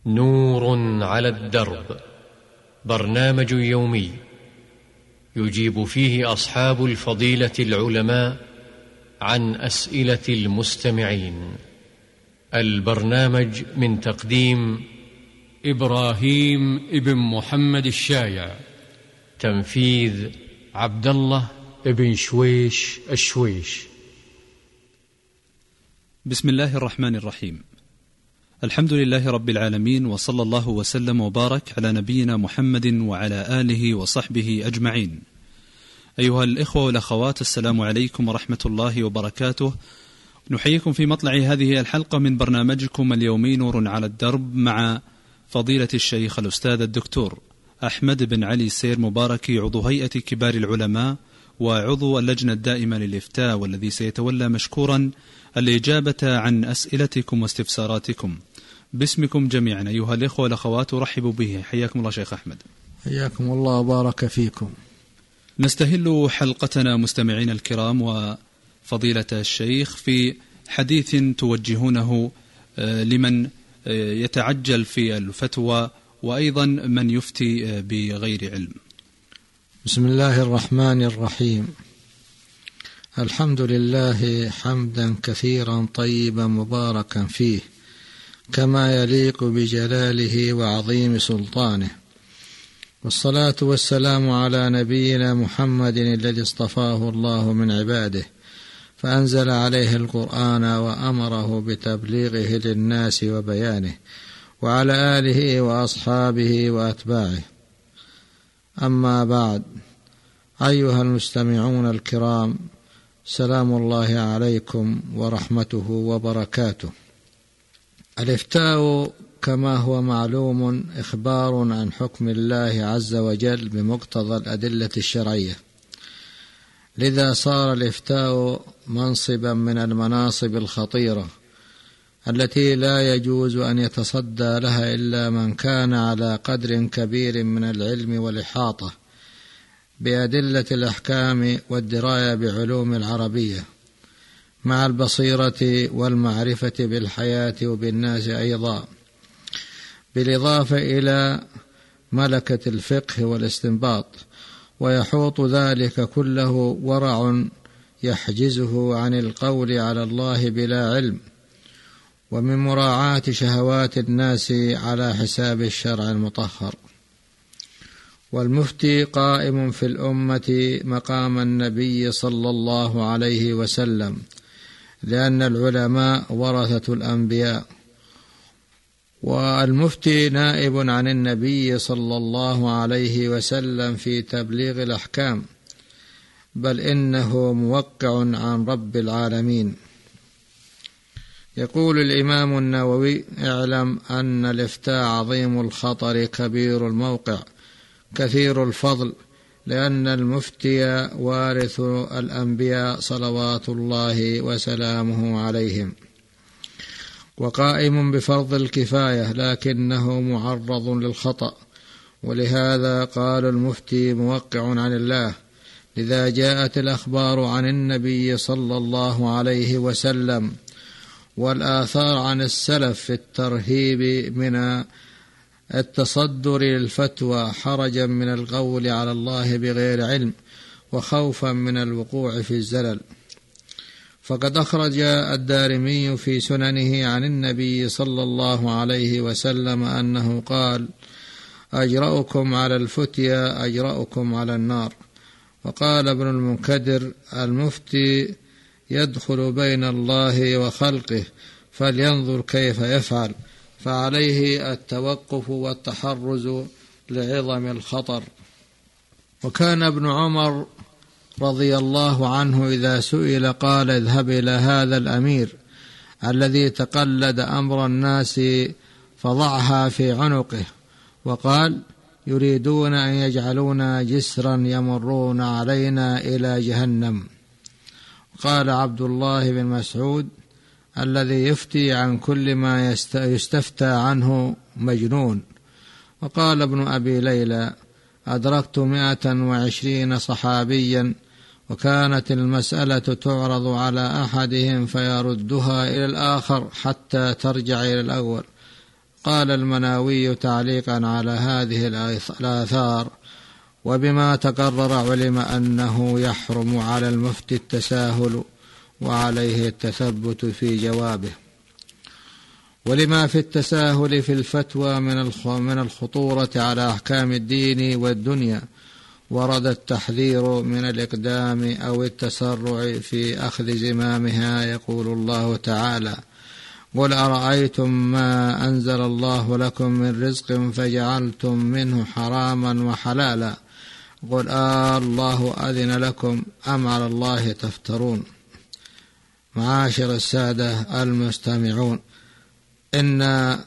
نور على الدرب، برنامج يومي يجيب فيه أصحاب الفضيلة العلماء عن أسئلة المستمعين. البرنامج من تقديم إبراهيم ابن محمد الشايع، تنفيذ عبد الله ابن شويش الشويش. بسم الله الرحمن الرحيم. الحمد لله رب العالمين، وصلى الله وسلم وبارك على نبينا محمد وعلى آله وصحبه أجمعين. أيها الإخوة والأخوات، السلام عليكم ورحمة الله وبركاته. نحييكم في مطلع هذه الحلقة من برنامجكم اليومي نور على الدرب، مع فضيلة الشيخ الأستاذ الدكتور أحمد بن علي سير مباركي، عضو هيئة كبار العلماء وعضو اللجنة الدائمة للإفتاء، والذي سيتولى مشكورا الإجابة عن أسئلتكم واستفساراتكم. باسمكم جميعا أيها الإخوة والأخوات أرحب به. حياكم الله شيخ أحمد. حياكم الله وبارك فيكم. نستهل حلقتنا مستمعين الكرام وفضيلة الشيخ في حديث توجهونه لمن يتعجل في الفتوى، وأيضا من يفتي بغير علم. بسم الله الرحمن الرحيم. الحمد لله حمدا كثيرا طيبا مباركا فيه، كما يليق بجلاله وعظيم سلطانه، والصلاة والسلام على نبينا محمد الذي اصطفاه الله من عباده، فأنزل عليه القرآن وأمره بتبليغه للناس وبيانه، وعلى آله وأصحابه وأتباعه. أما بعد، أيها المستمعون الكرام، سلام الله عليكم ورحمته وبركاته. الإفتاء كما هو معلوم إخبار عن حكم الله عز وجل بمقتضى الأدلة الشرعية، لذا صار الإفتاء منصبا من المناصب الخطيرة التي لا يجوز أن يتصدى لها إلا من كان على قدر كبير من العلم والإحاطة بأدلة الأحكام والدراية بعلوم العربية، مع البصيرة والمعرفة بالحياة وبالناس أيضا، بالإضافة إلى ملكة الفقه والاستنباط، ويحوط ذلك كله ورع يحجزه عن القول على الله بلا علم، ومن مراعاة شهوات الناس على حساب الشرع المطهر. والمفتي قائم في الأمة مقام النبي صلى الله عليه وسلم، لأن العلماء ورثة الأنبياء، والمفتي نائب عن النبي صلى الله عليه وسلم في تبليغ الأحكام، بل إنه موقع عن رب العالمين. يقول الإمام النووي: اعلم أن الإفتاء عظيم الخطر كبير الموقع كثير الفضل، لأن المفتي وارث الأنبياء صلوات الله وسلامه عليهم، وقائم بفرض الكفاية، لكنه معرض للخطأ، ولهذا قال المفتي موقع عن الله. لذا جاءت الأخبار عن النبي صلى الله عليه وسلم والآثار عن السلف في الترهيب من التصدر للفتوى، حرجا من القول على الله بغير علم، وخوفا من الوقوع في الزلل. فقد أخرج الدارمي في سننه عن النبي صلى الله عليه وسلم أنه قال: أجرأكم على الفتيا أجرأكم على النار. وقال ابن المنكدر: المفتي يدخل بين الله وخلقه، فلينظر كيف يفعل، فعليه التوقف والتحرز لعظم الخطر. وكان ابن عمر رضي الله عنه إذا سئل قال: اذهب إلى هذا الأمير الذي تقلد أمر الناس فضعها في عنقه، وقال: يريدون أن يجعلونا جسرا يمرون علينا إلى جهنم. قال عبد الله بن مسعود: الذي يفتي عن كل ما يستفتى عنه مجنون. وقال ابن أبي ليلى: أدركت 120 صحابيا، وكانت المسألة تعرض على أحدهم فيردها إلى الآخر حتى ترجع إلى الأول. قال المناوي تعليقا على هذه الآثار: وبما تقرر علم أنه يحرم على المفتي التساهل وعليه التثبت في جوابه. ولما في التساهل في الفتوى من الخطورة على أحكام الدين والدنيا ورد التحذير من الإقدام أو التسرع في أخذ زمامها. يقول الله تعالى: قل أرأيتم ما أنزل الله لكم من رزق فجعلتم منه حراما وحلالا قل الله أذن لكم أم على الله تفترون. معاشر السادة المستمعون، إن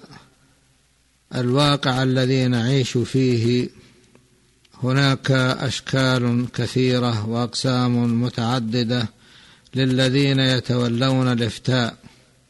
الواقع الذي نعيش فيه هناك أشكال كثيرة وأقسام متعددة للذين يتولون الإفتاء،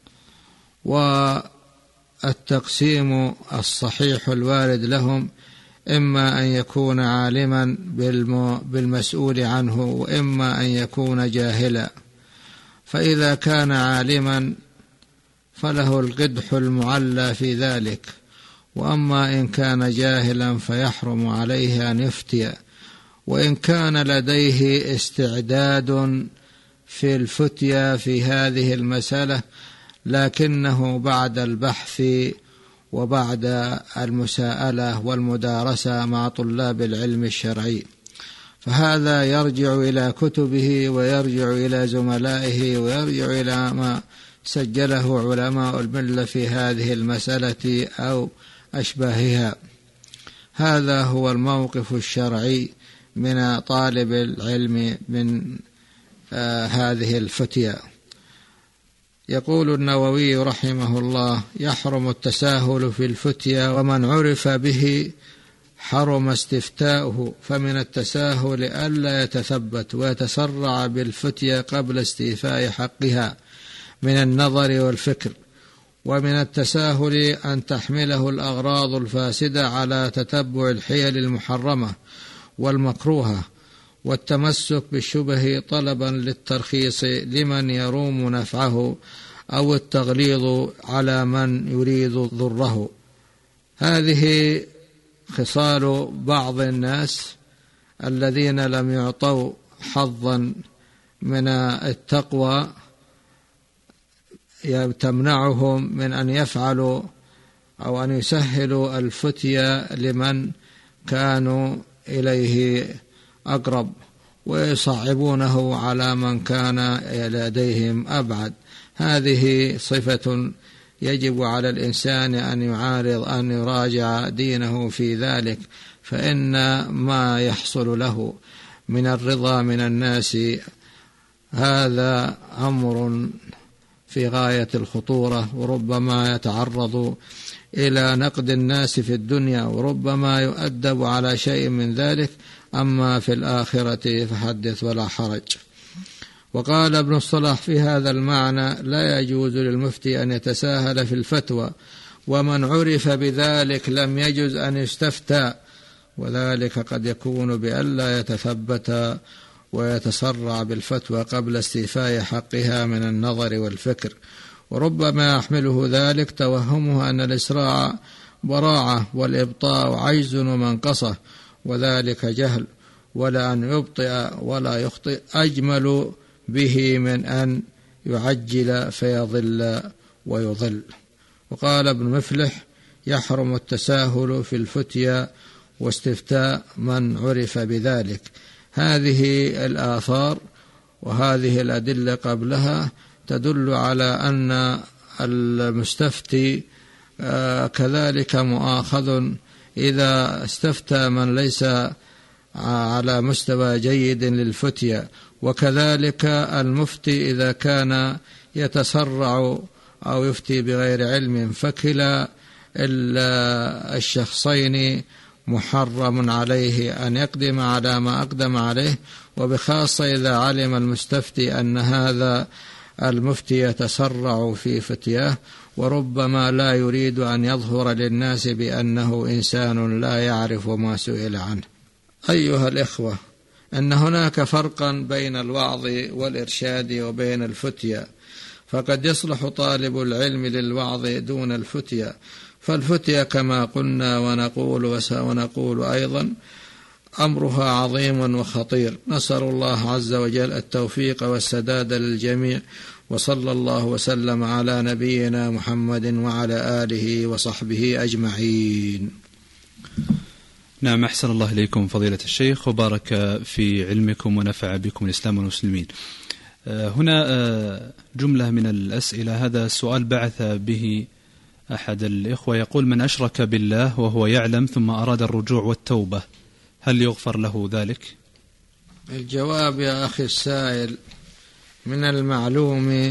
والتقسيم الصحيح الوارد لهم إما أن يكون عالما بالمسؤول عنه، وإما أن يكون جاهلا. فإذا كان عالما فله القدح المعلى في ذلك، وأما إن كان جاهلا فيحرم عليه أن يفتي، وإن كان لديه استعداد في الفتيا في هذه المسألة لكنه بعد البحث وبعد المساءلة والمدارسة مع طلاب العلم الشرعي، فهذا يرجع إلى كتبه ويرجع إلى زملائه ويرجع إلى ما سجله علماء الملة في هذه المسألة أو أشباهها. هذا هو الموقف الشرعي من طالب العلم من هذه الفتيا. يقول النووي رحمه الله: يحرم التساهل في الفتيا، ومن عرف به حرم استفتاؤه. فمن التساهل ألا يتثبت ويتسرع بالفتيا قبل استيفاء حقها من النظر والفكر. ومن التساهل أن تحمله الأغراض الفاسدة على تتبع الحيل المحرمة والمكروهة والتمسك بالشبه طلبا للترخيص لمن يروم نفعه أو التغليظ على من يريد ضره. هذه خصال بعض الناس الذين لم يعطوا حظا من التقوى تمنعهم من أن يفعلوا أو أن يسهلوا الفتيا لمن كانوا إليه أقرب، ويصعبونه على من كان لديهم أبعد. هذه صفة يجب على الإنسان أن يراجع دينه في ذلك، فإن ما يحصل له من الرضا من الناس هذا أمر في غاية الخطورة، وربما يتعرض إلى نقد الناس في الدنيا، وربما يؤدب على شيء من ذلك. أما في الآخرة فحدث ولا حرج. وقال ابن الصلاح في هذا المعنى: لا يجوز للمفتي أن يتساهل في الفتوى، ومن عرف بذلك لم يجوز أن يستفتى، وذلك قد يكون بألا يتثبت ويتسرع بالفتوى قبل استيفاء حقها من النظر والفكر. وربما يحمله ذلك توهمه أن الإسراع براعة والإبطاء عجز ومنقصة، وذلك جهل، ولا أن يبطئ ولا يخطئ أجمل به من أن يعجل فيضل ويضل. وقال ابن مفلح: يحرم التساهل في الفتيا واستفتاء من عرف بذلك. هذه الآثار وهذه الأدلة قبلها تدل على أن المستفتي كذلك مؤاخذ إذا استفتى من ليس على مستوى جيد للفتيا، وكذلك المفتي إذا كان يتسرع أو يفتي بغير علم، فكلا الشخصين محرم عليه أن يقدم على ما أقدم عليه، وبخاصة إذا علم المستفتي أن هذا المفتي يتسرع في فتياه، وربما لا يريد أن يظهر للناس بأنه إنسان لا يعرف ما سئل عنه. أيها الإخوة، أن هناك فرقا بين الوعظ والإرشاد وبين الفتيا، فقد يصلح طالب العلم للوعظ دون الفتيا، فالفتية كما قلنا ونقول أيضا أمرها عظيم وخطير. نسأل الله عز وجل التوفيق والسداد للجميع، وصلى الله وسلم على نبينا محمد وعلى آله وصحبه أجمعين. نعم، أحسن الله إليكم فضيلة الشيخ وبارك في علمكم ونفع بكم الإسلام والمسلمين. هنا جملة من الأسئلة. هذا السؤال بعث به أحد الإخوة يقول: من أشرك بالله وهو يعلم ثم أراد الرجوع والتوبة هل يغفر له ذلك؟ الجواب يا أخي السائل: من المعلوم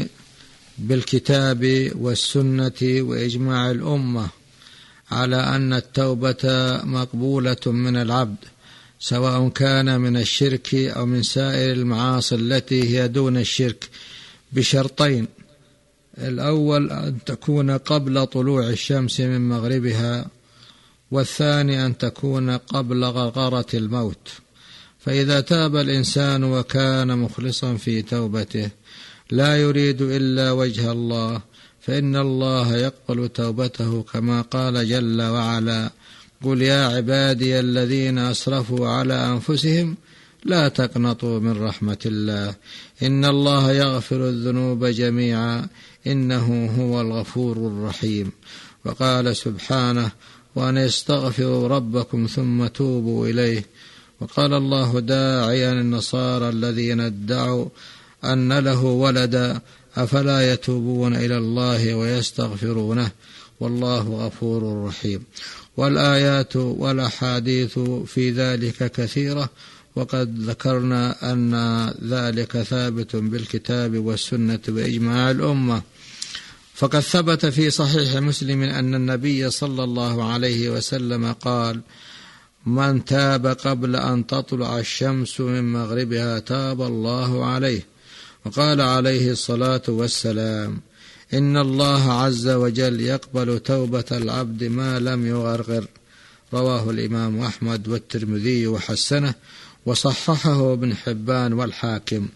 بالكتاب والسنة وإجماع الأمة على أن التوبة مقبولة من العبد، سواء كان من الشرك أو من سائر المعاصي التي هي دون الشرك، بشرطين: الأول أن تكون قبل طلوع الشمس من مغربها، والثاني أن تكون قبل غرغرة الموت. فإذا تاب الإنسان وكان مخلصا في توبته لا يريد إلا وجه الله، فإن الله يقبل توبته كما قال جل وعلا: قل يا عبادي الذين أسرفوا على أنفسهم لا تقنطوا من رحمة الله إن الله يغفر الذنوب جميعا إنه هو الغفور الرحيم. وقال سبحانه: وأن استغفروا ربكم ثم توبوا إليه. وقال الله داعيا النصارى الذين ادعوا أن له ولدا: أفلا يتوبون إلى الله ويستغفرونه والله غفور رحيم. والآيات والأحاديث في ذلك كثيرة، وقد ذكرنا أن ذلك ثابت بالكتاب والسنة وإجماع الأمة. فقد ثبت في صحيح مسلم أن النبي صلى الله عليه وسلم قال: من تاب قبل أن تطلع الشمس من مغربها تاب الله عليه. وقال عليه الصلاة والسلام: إن الله عز وجل يقبل توبة العبد ما لم يغرغر. رواه الإمام أحمد والترمذي وحسنه، وصححه ابن حبان والحاكم.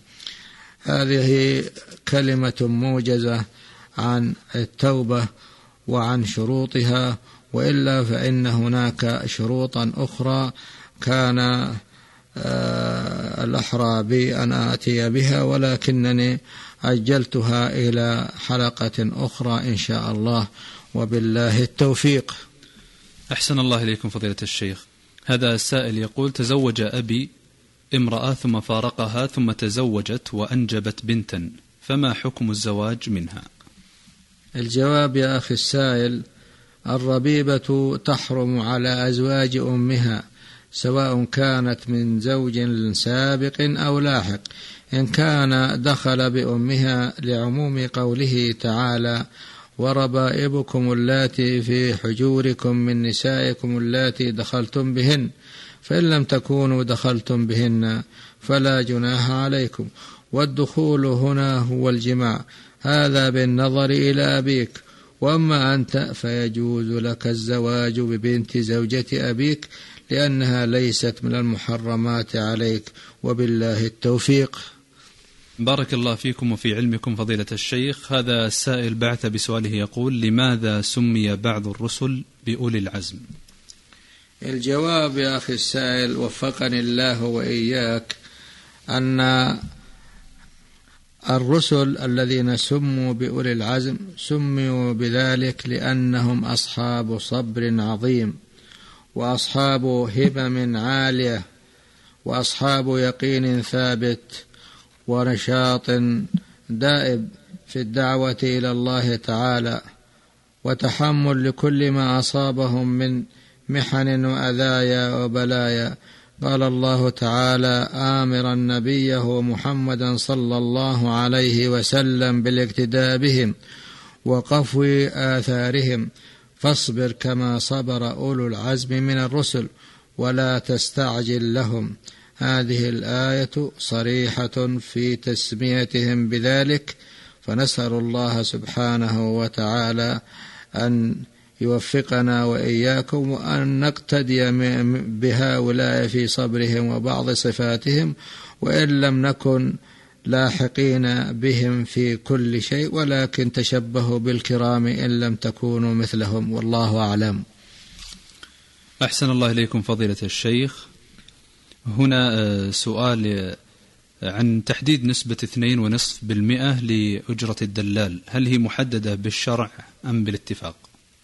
هذه كلمة موجزة عن التوبة وعن شروطها، وإلا فإن هناك شروطا أخرى كان الأحرى بي أن آتي بها، ولكنني أجلتها إلى حلقة أخرى إن شاء الله، وبالله التوفيق. أحسن الله إليكم فضيلة الشيخ. هذا السائل يقول: تزوج أبي امرأة ثم فارقها ثم تزوجت وأنجبت بنتا، فما حكم الزواج منها؟ الجواب يا أخي السائل: الربيبة تحرم على أزواج أمها، سواء كانت من زوج سابق أو لاحق، إن كان دخل بأمها لعموم قوله تعالى: وربائبكم اللاتي في حجوركم من نسائكم اللاتي دخلتم بهن، فإن لم تكونوا دخلتم بهن فلا جناح عليكم. والدخول هنا هو الجماع، هذا بالنظر إلى أبيك. وأما أنت فيجوز لك الزواج ببنت زوجة أبيك، لأنها ليست من المحرمات عليك، وبالله التوفيق. بارك الله فيكم وفي علمكم فضيلة الشيخ. هذا السائل بعث بسؤاله يقول: لماذا سمي بعض الرسل بأولي العزم؟ الجواب يا أخي السائل وفقني الله وإياك أن الرسل الذين سموا بأولي العزم سموا بذلك لأنهم أصحاب صبر عظيم، وأصحاب همم عالية، وأصحاب يقين ثابت، ونشاط دائب في الدعوة إلى الله تعالى، وتحمل لكل ما أصابهم من محن وأذايا وبلايا. قال الله تعالى آمرا نبيه محمدا صلى الله عليه وسلم بالاقتداء بهم وقفو آثارهم: فاصبر كما صبر أولو العزم من الرسل ولا تستعجل لهم. هذه الآية صريحة في تسميتهم بذلك، فنسأل الله سبحانه وتعالى أن يوفقنا وإياكم، وأن نقتدي بهؤلاء في صبرهم وبعض صفاتهم، وإن لم نكن لاحقين بهم في كل شيء، ولكن تشبهوا بالكرام إن لم تكونوا مثلهم، والله أعلم. أحسن الله إليكم فضيلة الشيخ. هنا سؤال عن تحديد نسبة 2.5% لأجرة الدلال، هل هي محددة بالشرع أم بالاتفاق؟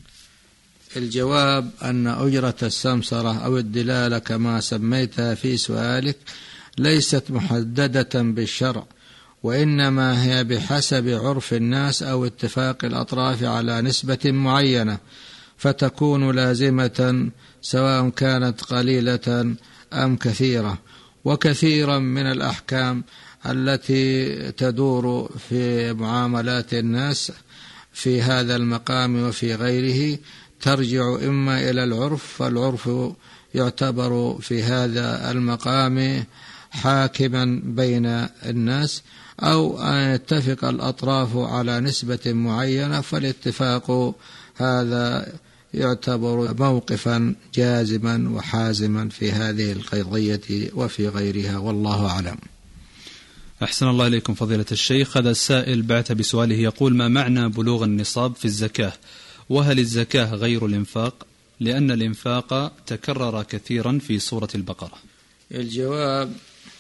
الجواب أن أجرة السمسرة أو الدلالة كما سميتها في سؤالك ليست محددة بالشرع، وإنما هي بحسب عرف الناس أو اتفاق الأطراف على نسبة معينة، فتكون لازمة سواء كانت قليلة أم كثيرة. وكثيرا من الأحكام التي تدور في معاملات الناس في هذا المقام وفي غيره ترجع إما إلى العرف، فالعرف يعتبر في هذا المقام حاكما بين الناس، أو أن يتفق الأطراف على نسبة معينة، فالاتفاق هذا يعتبر موقفا جازما وحازما في هذه القضية وفي غيرها، والله أعلم. أحسن الله إليكم فضيلة الشيخ. هذا السائل بعث بسؤاله يقول: ما معنى بلوغ النصاب في الزكاة؟ وهل الزكاة غير الإنفاق؟ لأن الإنفاق تكرر كثيرا في سورة البقرة. الجواب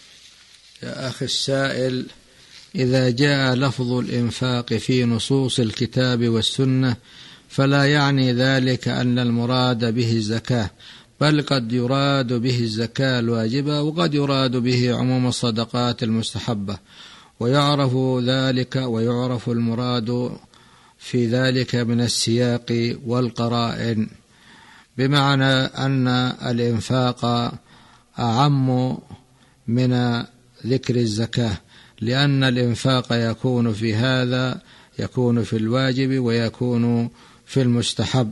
يا أخي السائل: إذا جاء لفظ الإنفاق في نصوص الكتاب والسنة فلا يعني ذلك أن المراد به الزكاة، بل قد يراد به الزكاة الواجبة، وقد يراد به عموم الصدقات المستحبة، ويعرف ذلك ويعرف المراد في ذلك من السياق والقرائن، بمعنى أن الإنفاق أعم من ذكر الزكاة، لأن الإنفاق يكون في هذا، يكون في الواجب ويكون في المستحب،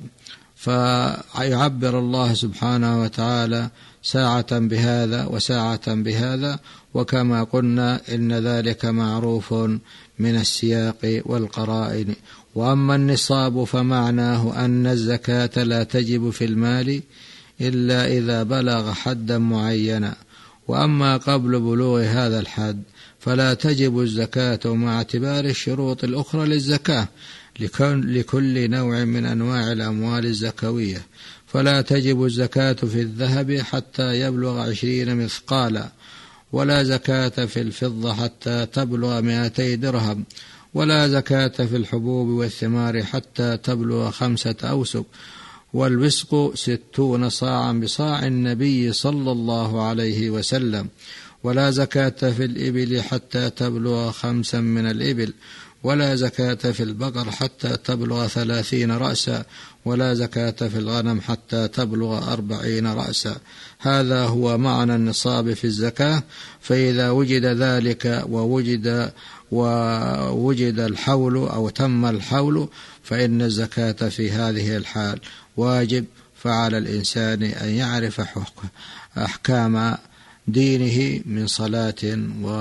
فيعبر الله سبحانه وتعالى ساعة بهذا وساعة بهذا، وكما قلنا إن ذلك معروف من السياق والقرائن. وأما النصاب فمعناه أن الزكاة لا تجب في المال إلا إذا بلغ حدا معينا، وأما قبل بلوغ هذا الحد فلا تجب الزكاة مع اعتبار الشروط الأخرى للزكاة لكل نوع من أنواع الأموال الزكوية، فلا تجب الزكاة في الذهب حتى يبلغ 20 مثقالا، ولا زكاة في الفضة حتى تبلغ 200 درهم، ولا زكاة في الحبوب والثمار حتى تبلغ 5 أوسق، والوسق 60 صاعا بصاع النبي صلى الله عليه وسلم، ولا زكاة في الإبل حتى تبلغ 5 من الإبل، ولا زكاة في البقر حتى تبلغ 30 رأسا، ولا زكاة في الغنم حتى تبلغ 40 رأسا. هذا هو معنى النصاب في الزكاة. فإذا وجد ذلك ووجد الحول أو تم الحول فإن الزكاة في هذه الحال واجب، فعلى الإنسان أن يعرف أحكام دينه من صلاة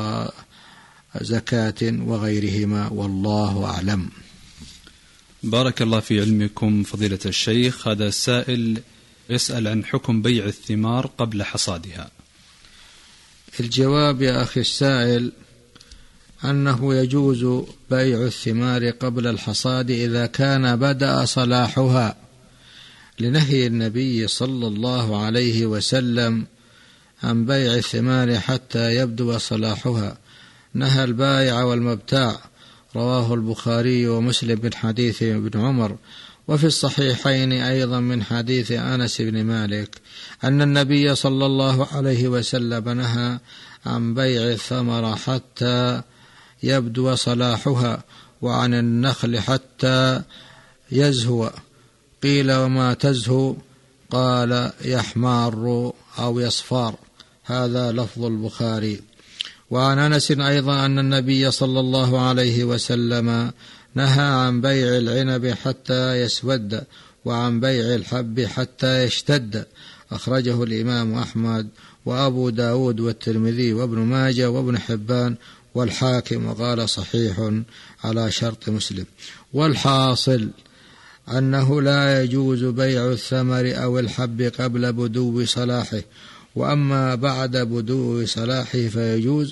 وزكاة وغيرهما، والله أعلم. بارك الله في علمكم فضيلة الشيخ. هذا السائل يسأل عن حكم بيع الثمار قبل حصادها. الجواب يا أخي السائل أنه يجوز بيع الثمار قبل الحصاد إذا كان بدأ صلاحها، لنهي النبي صلى الله عليه وسلم عن بيع الثمار حتى يبدو صلاحها، نهى البائع والمبتاع، رواه البخاري ومسلم من حديث ابن عمر، وفي الصحيحين أيضا من حديث أنس بن مالك أن النبي صلى الله عليه وسلم نهى عن بيع الثمر حتى يبدو صلاحها، وعن النخل حتى يزهو. قيل وما تزهو؟ قال يحمار أو يصفار. هذا لفظ البخاري. وعن أنس أيضا أن النبي صلى الله عليه وسلم نهى عن بيع العنب حتى يسود، وعن بيع الحب حتى يشتد. أخرجه الإمام أحمد وأبو داود والترمذي وابن ماجه وابن حبان والحاكم، وقال صحيح على شرط مسلم. والحاصل أنه لا يجوز بيع الثمر أو الحب قبل بدو صلاحه، وأما بعد بدو صلاحه فيجوز،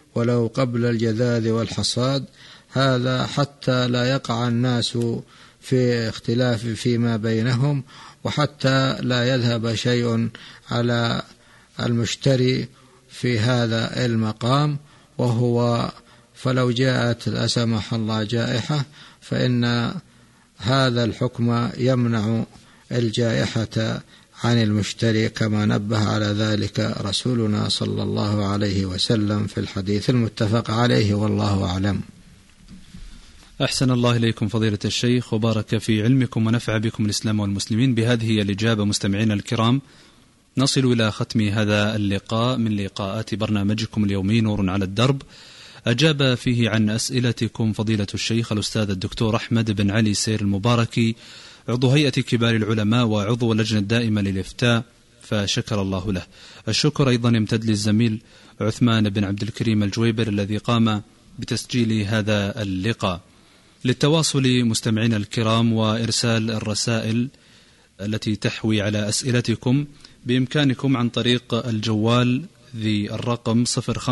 ولو قبل الجذاذ والحصاد، هذا حتى لا يقع الناس في اختلاف فيما بينهم، وحتى لا يذهب شيء على المشتري في هذا المقام. فلو جاءت لا سمح الله جائحة فإن هذا الحكم يمنع الجائحة عن المشتري، كما نبه على ذلك رسولنا صلى الله عليه وسلم في الحديث المتفق عليه، والله أعلم. أحسن الله إليكم فضيلة الشيخ، وبارك في علمكم ونفع بكم الإسلام والمسلمين. بهذه هي الإجابة مستمعينا الكرام نصل إلى ختم هذا اللقاء من لقاءات برنامجكم اليومي نور على الدرب. أجاب فيه عن أسئلتكم فضيلة الشيخ الأستاذ الدكتور أحمد بن علي سير المباركي، عضو هيئة كبار العلماء وعضو اللجنة الدائمة للإفتاء، فشكر الله له. الشكر أيضا يمتد للزميل عثمان بن عبد الكريم الجويبر الذي قام بتسجيل هذا اللقاء. للتواصل مستمعين الكرام وإرسال الرسائل التي تحوي على أسئلتكم بإمكانكم عن طريق الجوال ذي الرقم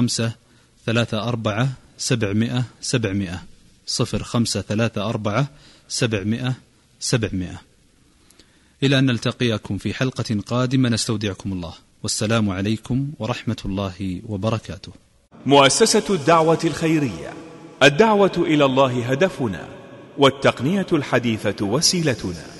0534 700 700 0534 700 700. إلى أن نلتقيكم في حلقة قادمة نستودعكم الله، والسلام عليكم ورحمة الله وبركاته. مؤسسة الدعوة الخيرية، الدعوة إلى الله هدفنا، والتقنية الحديثة وسيلتنا.